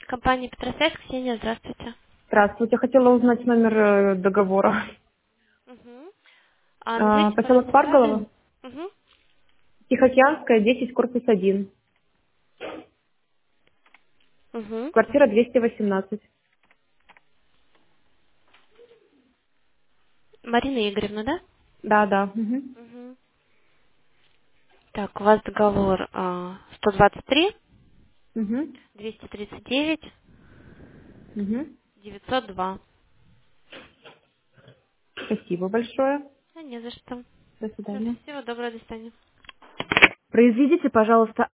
Компания Петросвязь, Ксения, здравствуйте. Здравствуйте. Хотела узнать номер договора. Угу. Назовите, Поселок пожалуйста, адрес. Парголово, Угу. Тихоокеанская, 10, корпус 1. Угу. Квартира 218. Марина Игоревна, да? Да, да. Угу. Угу. Так, у вас договор 123, Угу. 239, Угу. 902. Спасибо большое. Не за что. До Всё, свидания. всего доброго, до свидания. Произведите, пожалуйста,